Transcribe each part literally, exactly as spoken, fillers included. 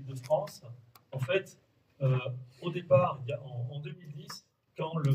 de France. En fait, euh, au départ, il y a, en, en deux mille dix, quand, le,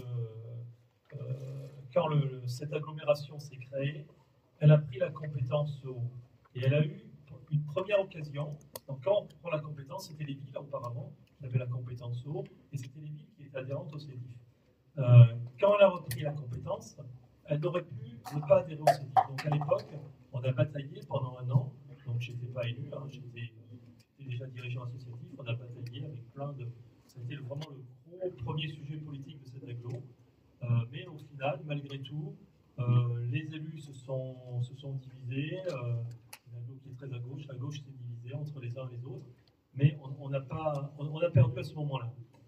euh, quand le, cette agglomération s'est créée, elle a pris la compétence eau. Et elle a eu une première occasion. Donc quand on prend la compétence, c'était les villes auparavant qui avaient la compétence eau, et c'était les villes qui étaient adhérentes au CEDIF. Euh, quand elle a repris la compétence, elle n'aurait pu ne pas adhérer au CEDIF. Donc à l'époque, on a bataillé pendant un an. Donc j'étais pas élu, hein, j'étais déjà dirigeant associatif. On a bataillé avec plein de. Ça a été vraiment le gros premier sujet politique de cette agglo. Euh, mais au final, malgré tout, euh, les élus se sont, se sont divisés. Euh, une agglo qui est très à gauche, la gauche s'est divisée entre les uns et les autres. Mais on, on, a, pas, on, on a perdu à ce moment-là.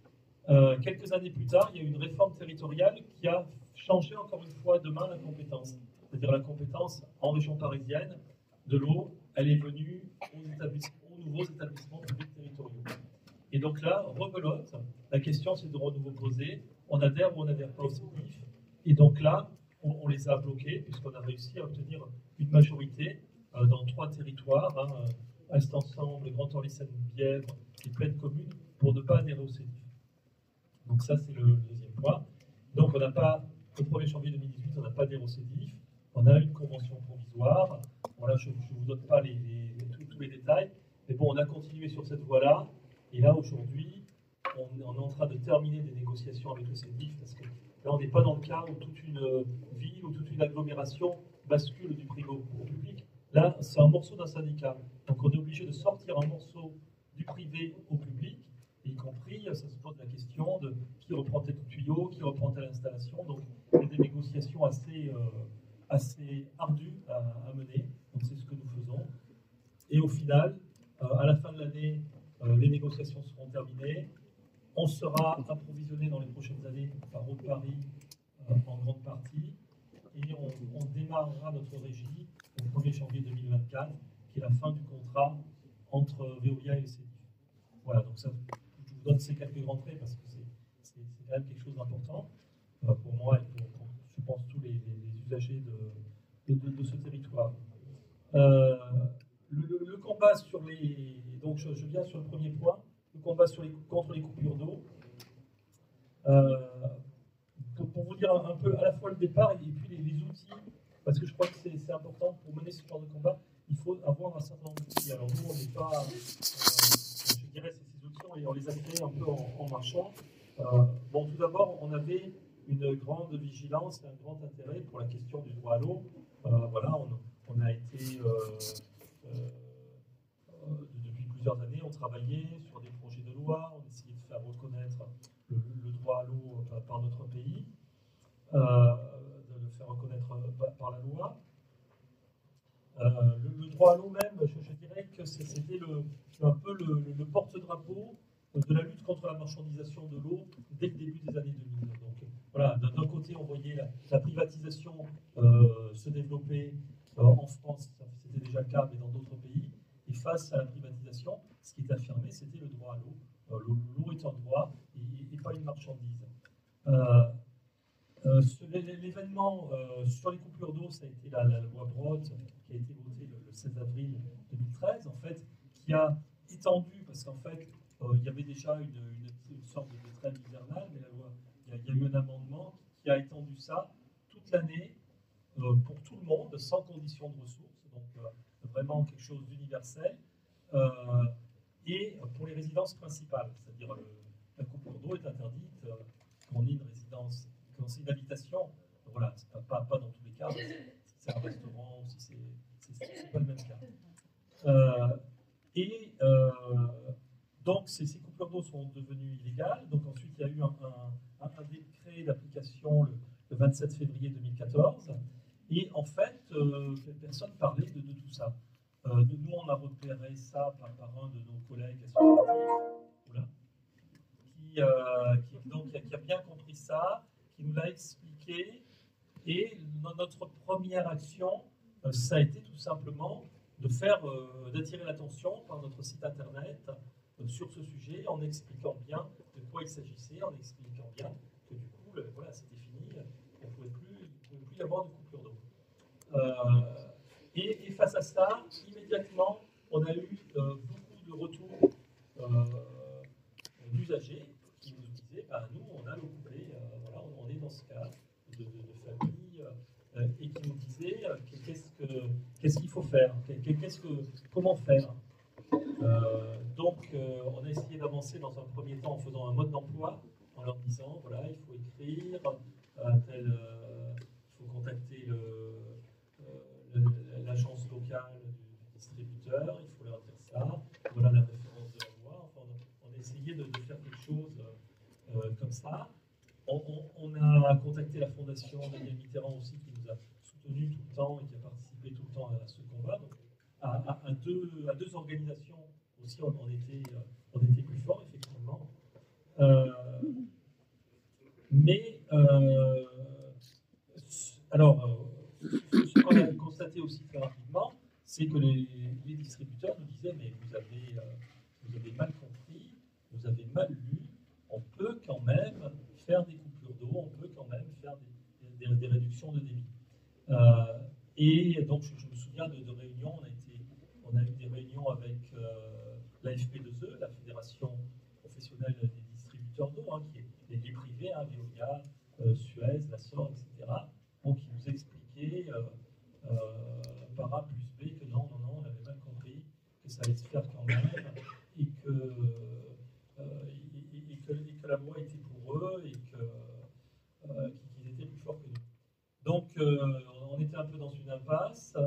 Euh, quelques années plus tard, il y a eu une réforme territoriale qui a changé encore une fois demain la compétence. C'est-à-dire la compétence en région parisienne de l'eau, elle est venue aux, établissements, aux nouveaux établissements publics territoriaux. Et donc là, rebelote, la question c'est de renouveau poser, on adhère ou on n'adhère pas au CEDIF. Et donc là, on, on les a bloqués, puisqu'on a réussi à obtenir une majorité euh, dans trois territoires, hein, Est Ensemble, Grand Orly Seine-Bièvre et Plaine Commune, pour ne pas adhérer au CEDIF. Donc ça, c'est le deuxième point. Donc on n'a pas, le premier janvier deux mille dix-huit, on n'a pas adhéré au CEDIF, on a une convention provisoire. Bon là, je ne vous donne pas les, les, tous, tous les détails, mais bon, on a continué sur cette voie-là, et là, aujourd'hui, on, on est en train de terminer des négociations avec le CEDIF, parce que là, on n'est pas dans le cas où toute une ville ou toute une agglomération bascule du privé au, au public. Là, c'est un morceau d'un syndicat. Donc on est obligé de sortir un morceau du privé au public, y compris, ça se pose la question de qui reprend tel tuyau, qui reprend telle installation. Donc, il y a des négociations assez, euh, assez ardues à, à mener. Donc, c'est ce que nous faisons. Et au final, euh, à la fin de l'année, euh, les négociations seront terminées. On sera approvisionné dans les prochaines années par Eau-de-Paris euh, en grande partie. Et on, on démarrera notre régie au premier janvier deux mille vingt-quatre, qui est la fin du contrat entre Veolia et le CEDIF. Voilà, donc ça. Je vous donne ces quelques grands traits parce que c'est quand même quelque chose d'important euh, pour moi et pour, pour, je pense, tous les, les, les usagers de, de, de, de ce territoire. Euh, le, le, le combat sur les... Donc, je, je viens sur le premier point, le combat sur les, contre les coupures d'eau. Euh, pour, pour vous dire un, un peu à la fois le départ et puis les, les outils, parce que je crois que c'est important pour mener ce genre de combat, il faut avoir un certain nombre d'outils. Alors, nous, on n'est pas... Euh, je dirais, c'est et on les a créés un peu en, en marchant. Euh, bon, tout d'abord, on avait une grande vigilance et un grand intérêt pour la question du droit à l'eau. Euh, voilà, on, on a été, euh, euh, depuis plusieurs années, on travaillait sur des projets de loi, on essayait de faire reconnaître le, le droit à l'eau par notre pays, euh, de le faire reconnaître par la loi. Euh, le, le droit à l'eau même, je, je dirais que c'était un peu le, le, le porte-drapeau de la lutte contre la marchandisation de l'eau dès le début des années deux mille. Donc voilà, d'un côté on voyait la, la privatisation euh, se développer euh, en France, c'était déjà le cas, mais dans d'autres pays, et face à la privatisation, ce qui est affirmé, c'était le droit à l'eau. Euh, l'eau est un droit et, et pas une marchandise. Euh, Euh, L'événement euh, sur les coupures d'eau, ça a été la, la loi Brottes qui a été votée le, le seize avril deux mille treize, en fait, qui a étendu, parce qu'en fait, euh, il y avait déjà une, une, une sorte de trêve hivernale, mais la loi, il y, a, il y a eu un amendement qui a étendu ça toute l'année euh, pour tout le monde, sans condition de ressources, donc euh, vraiment quelque chose d'universel, euh, et pour les résidences principales, c'est-à-dire la coupure d'eau est interdite euh, quand on est une résidence. Quand c'est une habitation, voilà, c'est pas, pas, pas dans tous les cas, si c'est un restaurant, si c'est pas le même cas. Euh, et euh, donc ces, ces coupures d'eau sont devenues illégales. Donc ensuite il y a eu un, un, un décret d'application le, le vingt-sept février deux mille quatorze. Et en fait, euh, personne ne parlait de, de tout ça. Euh, nous, on a repéré ça par, par un de nos collègues associatifs, voilà, qui, euh, qui, donc, qui a bien compris ça, qui nous l'a expliqué, et notre première action, euh, ça a été tout simplement de faire, euh, d'attirer l'attention par notre site internet euh, sur ce sujet, en expliquant bien de quoi il s'agissait, en expliquant bien que du coup, le, voilà, c'était fini, on ne pouvait plus, il pouvait plus y avoir de coupure d'eau. Euh, et, et face à ça, immédiatement, on a eu euh, beaucoup de retours euh, usagers qui nous disaient, ben, nous, on a l'eau coupée, euh, voilà, on est dans ce cas de, de, de famille, euh, et qui nous disaient euh, qu'est-ce que qu'est-ce qu'il faut faire, qu'est-ce que, comment faire. Euh, donc, euh, on a essayé d'avancer dans un premier temps en faisant un mode d'emploi, en leur disant, voilà, il faut écrire, euh, tel, euh, il faut contacter le, euh, l'agence locale du distributeur, il faut leur dire ça, voilà la référence de la loi. Enfin, on, on a essayé de, de faire quelque chose euh, comme ça. On, on, on a contacté la fondation Daniel Mitterrand aussi, qui nous a soutenus tout le temps et qui a participé tout le temps à ce combat. Donc, à, à, à, deux, à deux organisations aussi, on, on, était, on était plus forts, effectivement. Euh, mais, euh, alors, ce qu'on a constaté aussi très rapidement, c'est que les, les distributeurs nous disaient, mais vous avez, euh, vous avez mal compris, vous avez mal lu, on peut quand même faire des coupures d'eau, on peut quand même faire des, des, des réductions de débit. Euh, et donc, je, je me souviens de, de réunions, on a, été, on a eu des réunions avec euh, la F P deux E, la Fédération professionnelle des distributeurs d'eau, hein, qui est dédiée privée, hein, Veolia, euh, Suez, la S O R, et cetera, donc, qui nous expliquait euh, euh, par A plus B que non, non, non, on avait mal compris, que ça allait se faire quand même, et que, euh, et, et, et que, et que la loi était pour eux, et que, euh, qu'ils étaient plus forts que nous. Donc, euh, on était un peu dans une impasse.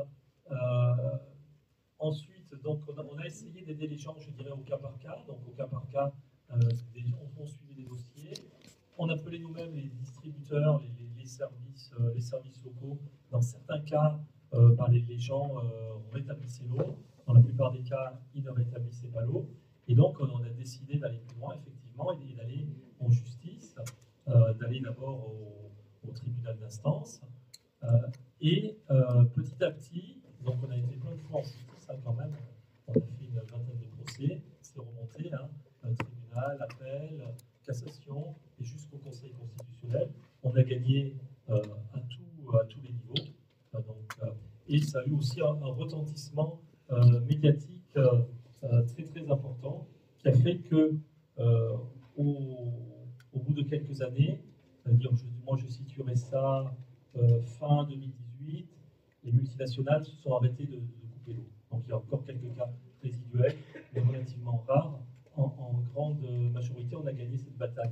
Euh, ensuite, donc, on a, on a essayé d'aider les gens, je dirais, au cas par cas. Donc, au cas par cas, euh, des, on, on suivait des dossiers. On appelait nous-mêmes les distributeurs, les, les, les, services, euh, les services locaux. Dans certains cas, euh, ben, les, les gens euh, rétablissaient l'eau. Dans la plupart des cas, ils ne rétablissaient pas l'eau. Et donc, on a décidé d'aller plus loin, effectivement, et d'aller en justice, euh, d'aller d'abord au, au tribunal d'instance. Euh, et euh, petit à petit, donc on a été plein de fois en justice, hein, quand même. On a fait une vingtaine de procès, c'est remonté, hein, un tribunal, appel, cassation, et jusqu'au Conseil constitutionnel. On a gagné euh, à, tout, à tous les niveaux. Euh, donc, euh, et ça a eu aussi un, un retentissement euh, médiatique euh, euh, très très important, qui a fait que euh, au, au bout de quelques années, c'est-à-dire, moi je situerais ça euh, fin deux mille dix-huit, les multinationales se sont arrêtées de, de couper l'eau. Donc il y a encore quelques cas résiduels, mais relativement rares. En, en grande majorité, on a gagné cette bataille.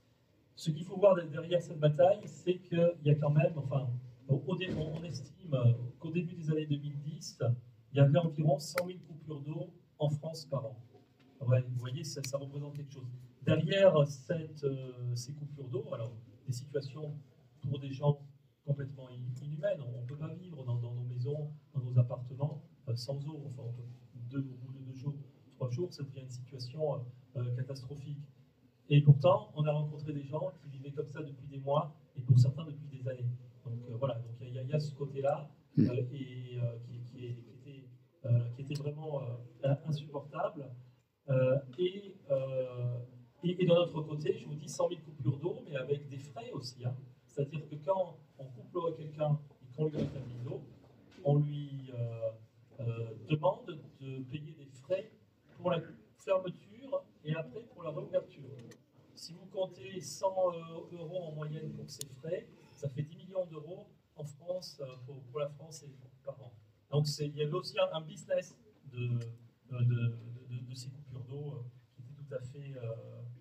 Ce qu'il faut voir derrière cette bataille, c'est qu'il y a quand même, enfin, au, on estime qu'au début des années deux mille dix, il y avait environ cent mille coupures d'eau en France par an. Ouais, vous voyez, ça, ça représente quelque chose. Derrière cette, euh, ces coupures d'eau, alors des situations pour des gens complètement inhumaines, on ne peut pas vivre dans, dans nos maisons, dans nos appartements, euh, sans eau. Enfin, on peut, deux, au bout de deux jours, trois jours, ça devient une situation euh, catastrophique. Et pourtant, on a rencontré des gens qui vivaient comme ça depuis des mois, et pour certains depuis des années. Donc euh, voilà, donc il y, y, y a ce côté-là, euh, et euh, qui, qui, est, qui, était, euh, qui était vraiment euh, insupportable. Euh, et, euh, et, et de notre côté, je vous dis cent mille coupures d'eau, mais avec des frais aussi. Hein. C'est-à-dire que quand on coupe l'eau à quelqu'un et qu'on lui rétablit l'eau, on lui euh, euh, demande de payer des frais pour la fermeture et après pour la réouverture. Si vous comptez cent euros en moyenne pour ces frais, ça fait dix millions d'euros en France, pour, pour la France et par an. Donc il y avait aussi un, un business de, de, de, de, de ces coupures d'eau qui était tout à fait, euh,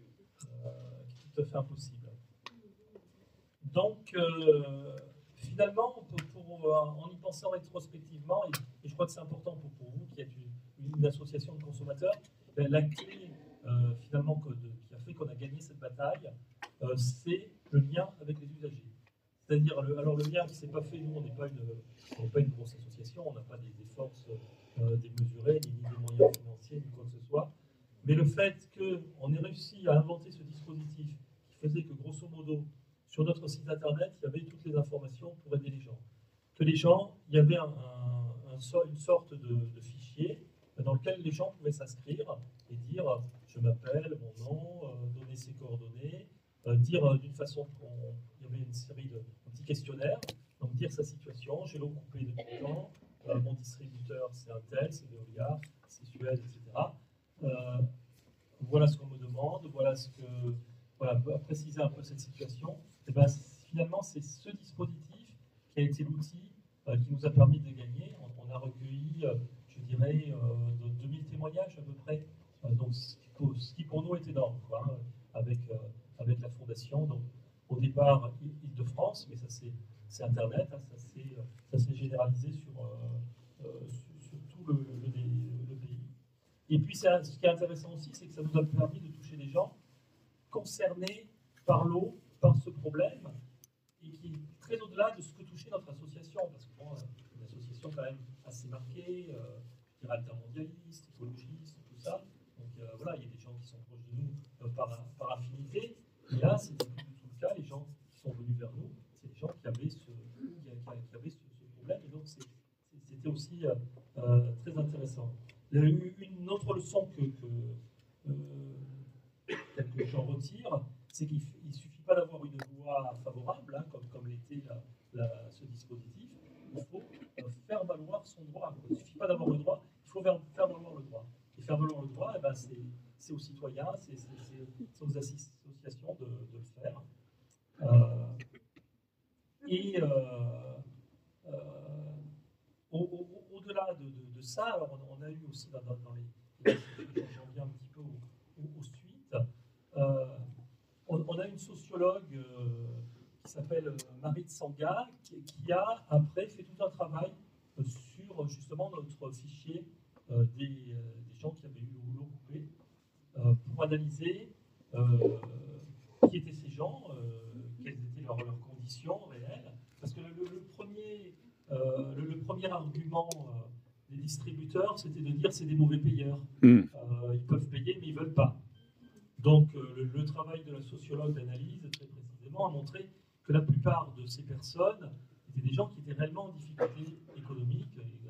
euh, qui était tout à fait impossible. Donc, euh, finalement, pour, pour, euh, en y pensant rétrospectivement, et, et je crois que c'est important pour, pour vous qui êtes une, une association de consommateurs, la, la clé euh, finalement que de, qui a fait qu'on a gagné cette bataille, euh, c'est le lien avec les usagers. C'est-à-dire, le, alors le lien qui ne s'est pas fait, nous on n'est pas, pas une grosse association, on n'a pas des, des forces euh, démesurées, ni, ni des moyens financiers, ni quoi que ce soit, mais le fait qu'on ait réussi à inventer ce dispositif qui faisait que grosso modo, sur notre site internet, il y avait toutes les informations pour aider les gens. Que les gens, il y avait un, un, un, une sorte de, de fichier dans lequel les gens pouvaient s'inscrire et dire « je m'appelle, mon nom, euh, donner ses coordonnées euh, », dire euh, d'une façon, on, il y avait une série de petits questionnaires, donc dire sa situation, j'ai l'eau coupée depuis temps, euh, mon distributeur c'est un tel, c'est Veolia, c'est Suez, et cetera. Euh, voilà ce qu'on me demande, voilà ce que, voilà, préciser un peu cette situation. Et ben, finalement, c'est ce dispositif qui a été l'outil euh, qui nous a permis de gagner. On, on a recueilli, euh, je dirais, euh, de deux mille témoignages à peu près, euh, donc ce qui, pour, ce qui pour nous est énorme, quoi, hein, avec, euh, avec la fondation. Donc, au départ, Île-de-France, mais ça c'est Internet, hein, ça s'est généralisé sur, euh, euh, sur, sur tout le, le, le pays. Et puis, ce qui est intéressant aussi, c'est que ça nous a permis de toucher des gens concernés par l'eau, par ce problème, et qui est très au-delà de ce que touchait notre association, parce que bon, une association quand même assez marquée, euh, altermondialiste, écologiste, tout ça. Donc euh, voilà, il y a des gens qui sont proches de nous euh, par, par affinité. Et là, c'était plus du tout le cas. Les gens qui sont venus vers nous, c'est des gens qui avaient ce, qui, qui avaient ce, ce problème. Et donc, c'était aussi euh, euh, très intéressant. Une autre leçon que, que, euh, que j'en retire, c'est qu'il ne suffit pas d'avoir une loi favorable, hein, comme, comme l'était la, la, ce dispositif. Il faut euh, faire valoir son droit. Il ne suffit pas d'avoir le droit, il faut faire, faire valoir le droit. Et faire valoir le droit, eh ben, c'est aux citoyens, c'est aux associations de, de le faire. Euh, et euh, euh, au-delà au, au de, de, de ça, alors on, on a eu aussi dans, dans les... J'en viens un petit peu aux, aux suites. Euh, on, on a une sociologue euh, qui s'appelle Marie Tsanga, qui, qui a après fait tout un travail euh, sur justement notre fichier euh, des, euh, des gens qui avaient eu l'eau coupée, euh, pour analyser euh, qui étaient ces gens, euh, quelles étaient leurs, leurs conditions réelles. Parce que le, le, le, premier, euh, le, le premier argument euh, des distributeurs, c'était de dire c'est des mauvais payeurs. Mmh. Euh, ils peuvent payer, mais ils ne veulent pas. Donc euh, le, le travail de la sociologue d'analyse, très précisément, a montré que la plupart de ces personnes étaient des gens qui étaient réellement en difficulté économique,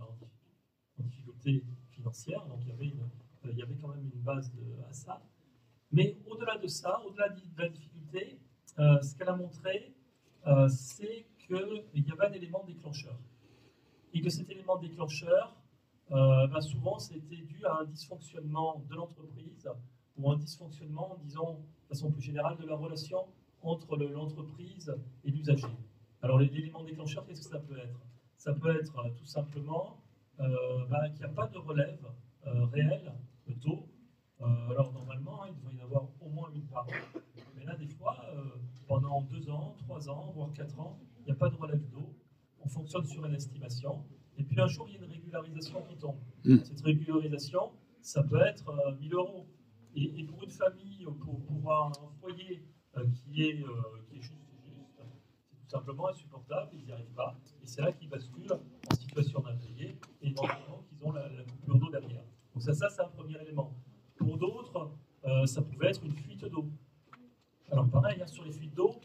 en difficulté financière. Donc il y avait, une, il y avait quand même une base de, à ça. Mais au-delà de ça, au-delà de la difficulté, euh, ce qu'elle a montré, euh, c'est qu'il y avait un élément déclencheur. Et que cet élément déclencheur, euh, ben souvent, c'était dû à un dysfonctionnement de l'entreprise ou un dysfonctionnement, disons, de façon plus générale, de la relation entre l'entreprise et l'usager. Alors, l'élément déclencheur, qu'est-ce que ça peut être? Ça peut être euh, tout simplement euh, ben, qu'il n'y a pas de relève euh, réelle d'eau. Euh, alors, normalement, hein, il devrait y en avoir au moins une par an. Mais là, des fois, euh, pendant deux ans, trois ans, voire quatre ans, il n'y a pas de relève d'eau. On fonctionne sur une estimation. Et puis, un jour, il y a une régularisation qui tombe. Cette régularisation, ça peut être euh, mille euros. Et, et pour une famille, pour, pour un foyer euh, qui, est, euh, qui est juste, juste c'est tout simplement insupportable, ils n'y arrivent pas. Et c'est là qu'ils basculent en situation d'impayé et éventuellement qu'ils ont la, la coupure d'eau derrière. Donc ça, ça c'est un premier élément. Pour d'autres, euh, ça pouvait être une fuite d'eau. Alors pareil, hein, sur les fuites d'eau,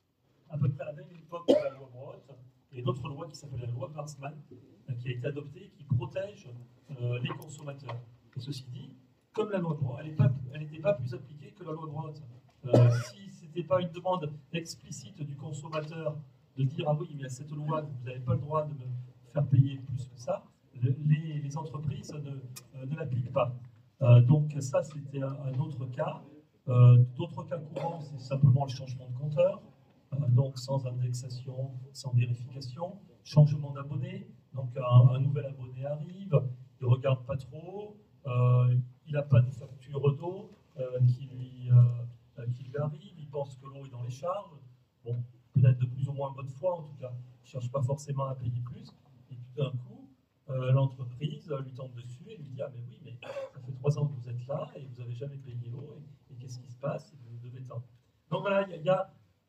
à peu près à la même époque que la loi Brottes, il y a une autre loi qui s'appelle la loi Warsmann, euh, qui a été adoptée et qui protège euh, les consommateurs. Et ceci dit, comme la loi Brottes, elle n'était pas, pas plus appliquée que la loi Brottes. Euh, si ce n'était pas une demande explicite du consommateur de dire « Ah oui, mais il y a cette loi, vous n'avez pas le droit de me faire payer plus que ça », les, les entreprises ne, euh, ne l'appliquent pas. Euh, donc ça, c'était un, un autre cas. Euh, D'autres cas courants, c'est simplement le changement de compteur, euh, donc sans indexation, sans vérification, changement d'abonné, donc un, un nouvel abonné arrive, il ne regarde pas trop, euh, il n'a pas de facture d'eau euh, qui, lui, euh, qui lui arrive, il pense que l'eau est dans les charges, bon, peut-être de plus ou moins bonne foi en tout cas, il ne cherche pas forcément à payer plus, et tout d'un coup, euh, l'entreprise lui tombe dessus et lui dit « Ah mais oui, mais ça fait trois ans que vous êtes là et vous n'avez jamais payé l'eau, et, et qu'est-ce qui se passe? Vous devez tant. » Donc voilà, il y, y,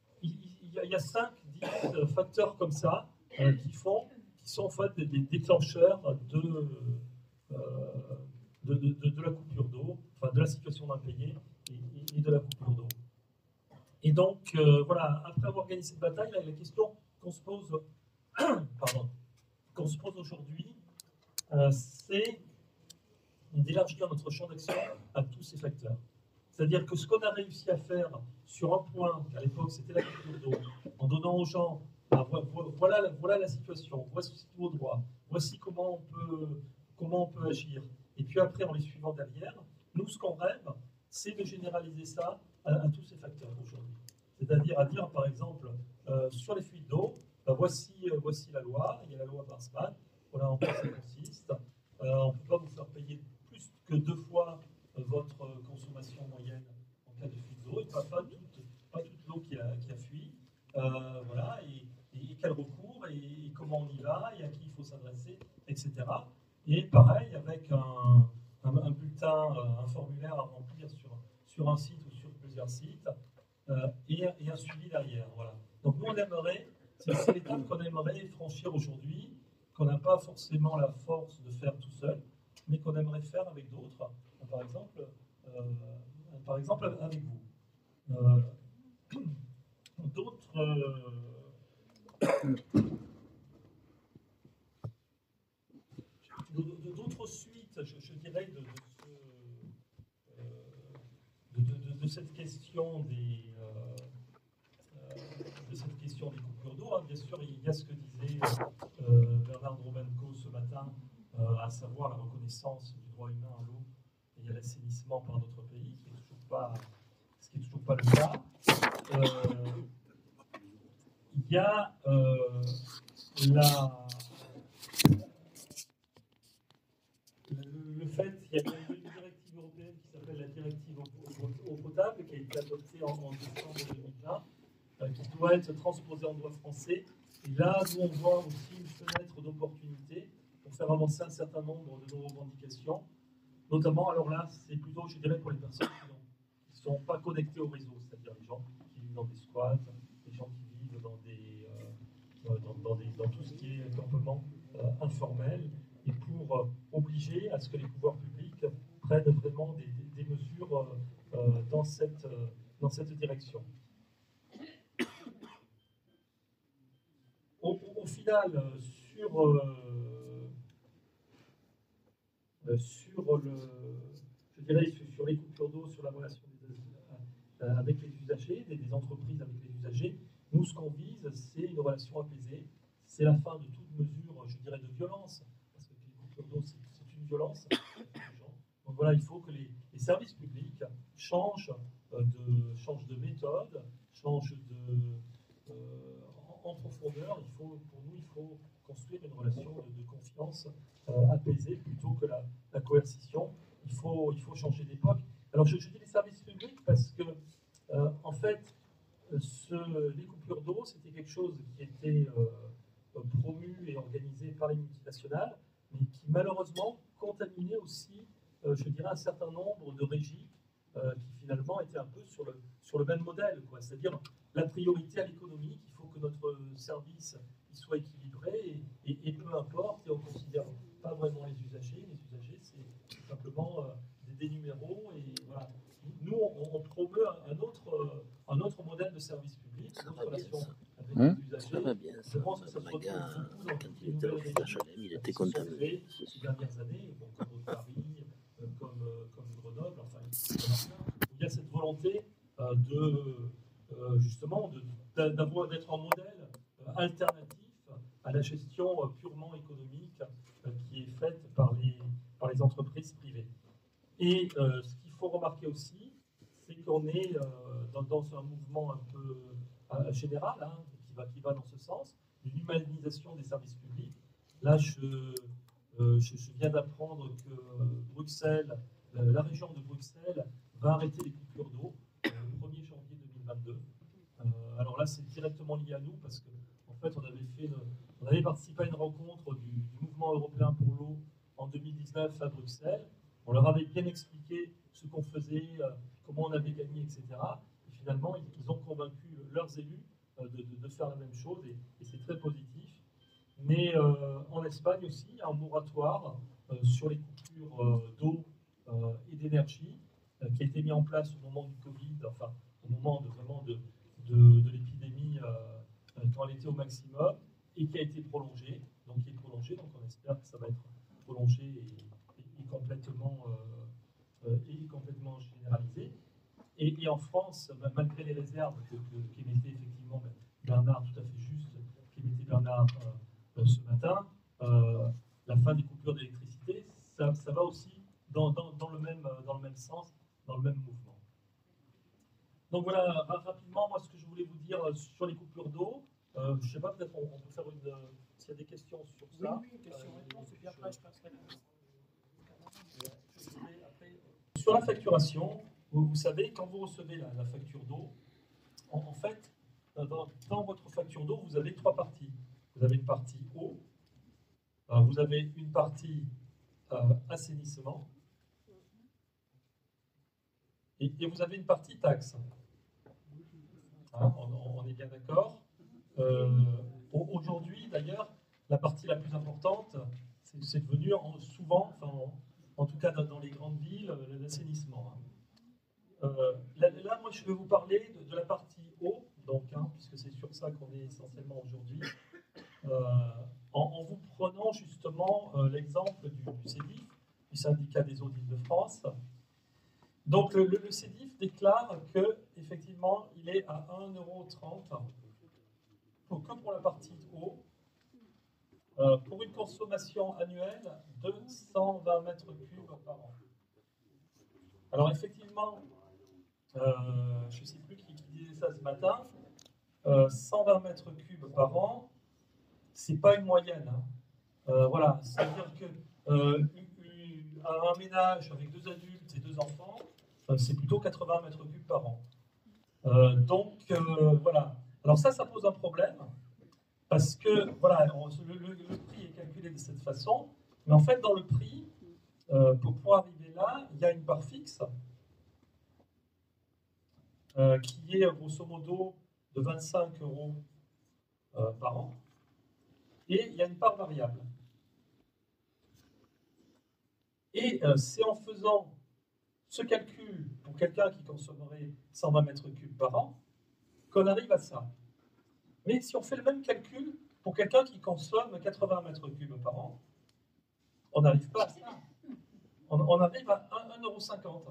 y, y a cinq, dix facteurs comme ça euh, qui font, qui sont en fait des, des déclencheurs de, euh, de, de, de, de la coupure d'eau, enfin de la situation d'impayé et, et, et de la coupure d'eau. Et donc euh, voilà, après avoir gagné cette bataille, là, la question qu'on se pose, pardon, qu'on se pose aujourd'hui, euh, c'est d'élargir notre champ d'action à tous ces facteurs. C'est-à-dire que ce qu'on a réussi à faire sur un point, à l'époque c'était la coupure d'eau, en donnant aux gens, ah, voilà, voilà la situation, voici vos droits, voici comment on peut, comment on peut agir. Et puis après, en les suivant derrière, nous ce qu'on rêve, c'est de généraliser ça à, à tous ces facteurs aujourd'hui. C'est-à-dire à dire, par exemple, euh, sur les fuites d'eau, ben voici, euh, voici la loi, il y a la loi Barsman, voilà en quoi ça consiste. Euh, on ne peut pas vous faire payer plus que deux fois euh, votre consommation moyenne en cas de fuite d'eau, et pas, pas toute, pas toute l'eau qui a, qui a fui. Euh, voilà, et, et, et quel recours, et, et comment on y va, et à qui il faut s'adresser, et cetera. Et pareil, avec un, un, un bulletin, un formulaire à remplir sur, sur un site ou sur plusieurs sites, euh, et, et un suivi derrière. Voilà. Donc nous, on aimerait, c'est l'étape qu'on aimerait franchir aujourd'hui, qu'on n'a pas forcément la force de faire tout seul, mais qu'on aimerait faire avec d'autres, par exemple, euh, par exemple avec vous. Euh, d'autres euh, d'autres suites, je, je dirais, de, de, ce, euh, de, de, de cette question des euh, de cette question des coupures d'eau. Hein. Bien sûr, il y a ce que disait euh, Bernard Drobenko ce matin, euh, à savoir la reconnaissance du droit humain à l'eau et à l'assainissement par notre pays, qui est toujours pas, ce qui n'est toujours pas le cas. Euh, il y a euh, la, le, le fait qu'il y a une directive européenne qui s'appelle la directive eau potable, qui a été adoptée en, en décembre deux mille vingt, qui doit être transposé en droit français. Et là, nous, on voit aussi une fenêtre d'opportunité pour faire avancer un certain nombre de nos revendications. Notamment, alors là, c'est plutôt, je dirais, pour les personnes qui ne sont pas connectées au réseau, c'est-à-dire les gens qui vivent dans des squats, les gens qui vivent dans, des, euh, dans, dans, des, dans tout ce qui est campement euh, informel, et pour euh, obliger à ce que les pouvoirs publics prennent vraiment des, des, des mesures euh, dans, cette, euh, dans cette direction. Au, au final, sur, euh, sur le, je dirais sur, sur les coupures d'eau, sur la relation des, euh, avec les usagers, des, des entreprises avec les usagers, nous ce qu'on vise, c'est une relation apaisée, c'est la fin de toute mesure, je dirais, de violence, parce que les coupures d'eau, c'est une violence. Donc voilà, il faut que les, les services publics changent euh, de, changent de méthode, changent de euh, en profondeur. Il faut, pour nous, il faut construire une relation de, de confiance euh, apaisée plutôt que la, la coercition. Il faut, il faut changer d'époque. Alors, je, je dis les services publics parce que, euh, en fait, ce, les coupures d'eau, c'était quelque chose qui était euh, promu et organisé par les multinationales, mais qui malheureusement contaminait aussi, euh, je dirais, un certain nombre de régies euh, qui finalement étaient un peu sur le, sur le même modèle, quoi. C'est-à-dire la priorité à l'économie, il faut que notre service il soit équilibré et, et, et peu importe, et on ne considère pas vraiment les usagers. Les usagers, c'est simplement euh, des, des numéros. Et voilà. Nous, on, on promeut un autre, un autre modèle de service public, une autre relation avec Hum, les usagers. ça va bien, ça. Je pense que ça se Ma retrouve gars, beaucoup dans quand toutes il les était au nouvelles H L M, régions il était qui se sont contaminé. créées ces dernières années, bon, comme Paris, euh, comme, euh, comme Grenoble, enfin, il y en a plein, où il y a cette volonté euh, de, euh, justement, d'être un modèle euh, alternatif à la gestion euh, purement économique euh, qui est faite par les, par les entreprises privées. Et euh, ce qu'il faut remarquer aussi, c'est qu'on est euh, dans, dans un mouvement un peu euh, général, hein, qui, va, qui va dans ce sens, d'une humanisation des services publics. Là, je, euh, je, je viens d'apprendre que Bruxelles, euh, la région de Bruxelles, va arrêter les coupures d'eau euh, le premier janvier deux mille vingt-deux. Euh, alors là, c'est directement lié à nous parce que, en fait, on avait, fait une, on avait participé à une rencontre du, du mouvement européen pour l'eau en deux mille dix-neuf à Bruxelles. On leur avait bien expliqué ce qu'on faisait, euh, comment on avait gagné, et cetera. Et finalement, ils, ils ont convaincu leurs élus euh, de, de, de faire la même chose et, et c'est très positif. Mais euh, en Espagne aussi, il y a un moratoire euh, sur les coupures euh, d'eau euh, et d'énergie euh, qui a été mis en place au moment du Covid, enfin au moment de, vraiment de, de, de l'épidémie euh, quand elle était au maximum et qui a été prolongé. Donc qui est prolongé, donc on espère que ça va être prolongé et, et, et complètement, euh, euh, et complètement généralisé. Et, et en France, malgré les réserves qu'émettait effectivement Bernard, tout à fait juste, qu'émettait Bernard euh, ce matin, euh, la fin des coupures d'électricité, ça, ça va aussi dans, dans, dans, le même, dans le même sens, dans le même mouvement. Donc voilà, rapidement, moi ce que je voulais vous dire sur les coupures d'eau, euh, je ne sais pas, peut-être on, on peut faire une... Euh, s'il y a des questions sur ça. Oui, oui, question-réponse, euh, et puis après je passerai la... Sur la facturation, vous, vous savez, quand vous recevez la, la facture d'eau, en, en fait, dans, dans votre facture d'eau, vous avez trois parties. Vous avez une partie eau, euh, vous avez une partie euh, assainissement, et, et vous avez une partie taxe. Hein, on, on est bien d'accord. Euh, Aujourd'hui, d'ailleurs, la partie la plus importante, c'est devenu en, souvent, enfin, en, en tout cas dans, dans les grandes villes, l'assainissement. Hein. Euh, là, là, moi, je vais vous parler de, de la partie eau, donc, hein, puisque c'est sur ça qu'on est essentiellement aujourd'hui, euh, en, en vous prenant justement euh, l'exemple du, du CEDIF, du syndicat des eaux d'Île-de-France. Donc, le, le, le CEDIF déclare que effectivement, il est à un euro trente pour, que pour la partie eau, euh, pour une consommation annuelle de cent vingt mètres cubes par an. Alors, effectivement, Euh, je ne sais plus qui, qui disait ça ce matin, euh, cent vingt mètres cubes par an, c'est pas une moyenne. Hein. Euh, voilà, c'est-à-dire que euh, un ménage avec deux adultes et deux enfants, euh, c'est plutôt quatre-vingts mètres cubes par an. Euh, donc euh, voilà. Alors ça, ça pose un problème parce que voilà, on, le, le, le prix est calculé de cette façon, mais en fait dans le prix, euh, pour pouvoir arriver là, il y a une part fixe. Euh, qui est grosso modo de vingt-cinq euros euh, par an. Et il y a une part variable. Et euh, c'est en faisant ce calcul pour quelqu'un qui consommerait cent vingt mètres cubes par an qu'on arrive à ça. Mais si on fait le même calcul pour quelqu'un qui consomme quatre-vingts mètres cubes par an, on n'arrive pas à ça. On, on arrive à un euro cinquante.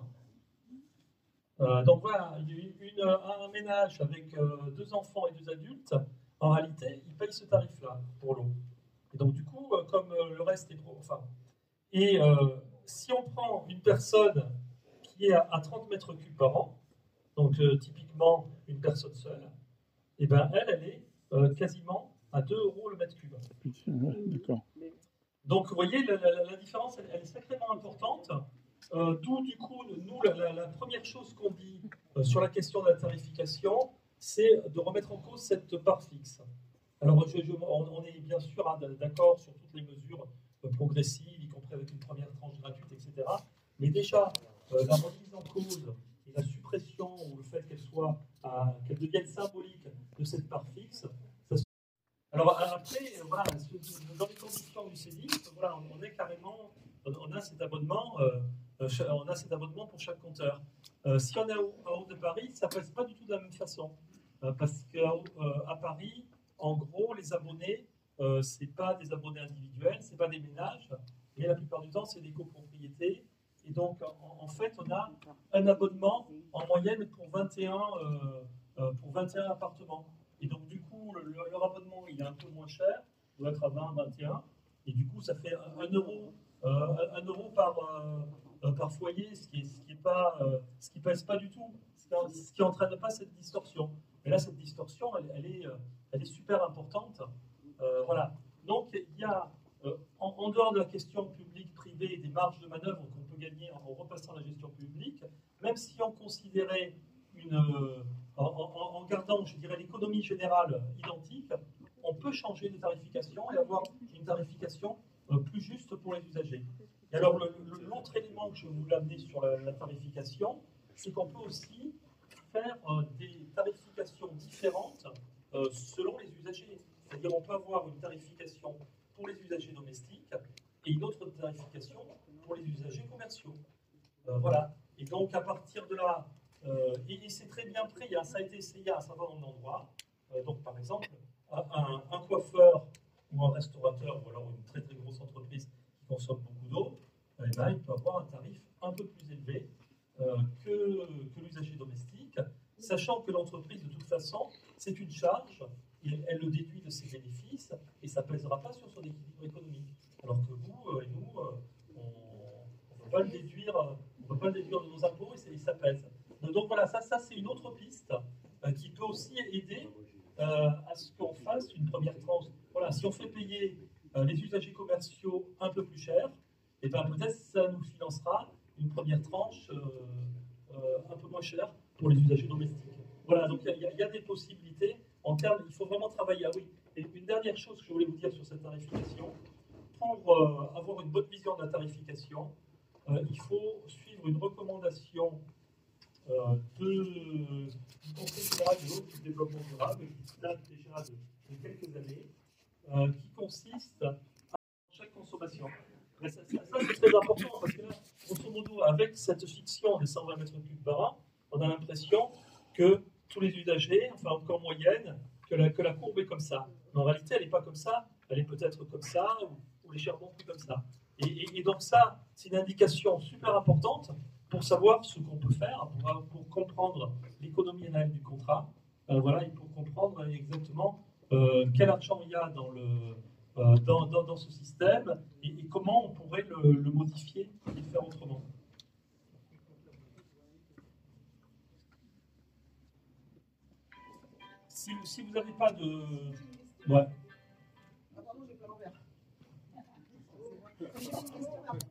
Euh, donc voilà, une, une, un ménage avec euh, deux enfants et deux adultes, en réalité, il paye ce tarif-là pour l'eau. Et donc du coup, euh, comme euh, le reste est pro... Enfin, et euh, si on prend une personne qui est à, à trente mètres cubes par an, donc euh, typiquement une personne seule, et ben elle, elle est euh, quasiment à deux euros le mètre cube. D'accord. Donc vous voyez, la, la, la différence, elle, elle est sacrément importante. Euh, D'où, du coup, nous, la, la, la première chose qu'on dit euh, sur la question de la tarification, c'est de remettre en cause cette part fixe. Alors, je, je, on, on est bien sûr hein, d'accord sur toutes les mesures euh, progressives, y compris avec une première tranche gratuite, et cetera. Mais déjà, euh, la remise en cause et la suppression, ou le fait qu'elle soit, euh, qu'elle devienne symbolique de cette part fixe, ça se... Alors après, voilà, dans les conditions du CEDIF, voilà, on, on est carrément, on a cet abonnement. Euh, on a cet abonnement pour chaque compteur. Euh, si on est à Haut de Paris, ça ne passe pas du tout de la même façon. Euh, parce qu'à euh, Paris, en gros, les abonnés, euh, ce n'est pas des abonnés individuels, ce n'est pas des ménages, mais la plupart du temps, c'est des copropriétés. Et donc, en, en fait, on a un abonnement en moyenne pour vingt et un, euh, euh, pour vingt et un appartements. Et donc, du coup, le, leur abonnement, il est un peu moins cher, il doit être à vingt, vingt et un. Et du coup, ça fait un euro, euh, un euro par... Euh, Euh, par foyer, ce qui ne pas, euh, ce qui pèse pas du tout, ce qui n'entraîne pas cette distorsion. Mais là, cette distorsion, elle, elle, est, elle est super importante. Euh, voilà. Donc, il y a, euh, en, en dehors de la question publique-privée et des marges de manœuvre qu'on peut gagner en, en repassant la gestion publique, même si on considérait une, euh, en, en, en gardant, je dirais, l'économie générale identique, on peut changer de tarification et avoir une tarification euh, plus juste pour les usagers. Et alors, l'autre élément que je voulais amener sur la, la tarification, c'est qu'on peut aussi faire euh, des tarifications différentes euh, selon les usagers. C'est-à-dire, on peut avoir une tarification pour les usagers domestiques et une autre tarification pour les usagers commerciaux. Euh, voilà. Et donc, à partir de là, euh, et, et c'est très bien pris, hein, ça a été essayé à un certain nombre d'endroits. Euh, donc, par exemple, un, un coiffeur ou un restaurateur, ou alors une très très grosse entreprise qui consomme beaucoup d'eau, eh ben, il peut avoir un tarif un peu plus élevé euh, que, que l'usager domestique, sachant que l'entreprise, de toute façon, c'est une charge, et elle, elle le déduit de ses bénéfices, et ça ne pèsera pas sur son équilibre économique. Alors que vous euh, et nous, euh, on ne peut pas le déduire, on ne peut pas déduire de nos impôts et, et ça pèse. Donc voilà, ça, ça c'est une autre piste euh, qui peut aussi aider euh, à ce qu'on fasse une première tranche. Voilà, si on fait payer euh, les usagers commerciaux un peu plus cher, et ben peut-être ça nous financera une première tranche euh, euh, un peu moins chère pour les usagers domestiques. Voilà, donc il y, y, y a des possibilités en termes, il faut vraiment travailler. Ah oui, et une dernière chose que je voulais vous dire sur cette tarification, pour euh, avoir une bonne vision de la tarification, euh, il faut suivre une recommandation euh, de, du Conseil fédéral de l'eau et du développement durable, qui date déjà de, de quelques années, euh, qui consiste à chaque consommation. Mais ça, ça, ça c'est très important parce que là, grosso modo, avec cette fiction des cent vingt mètres cubes par an, on a l'impression que tous les usagers, enfin en moyenne, que la, que la courbe est comme ça. Mais en réalité, elle n'est pas comme ça, elle est peut-être comme ça, ou, ou légèrement plus comme ça. Et, et, et donc ça, c'est une indication super importante pour savoir ce qu'on peut faire, pour, pour comprendre l'économie réelle du contrat, euh, voilà, et pour comprendre exactement euh, quel argent il y a dans, le, euh, dans, dans, dans ce système et, et comment on pourrait le, le modifier et le faire autrement. Si, si vous n'avez pas de... Ouais.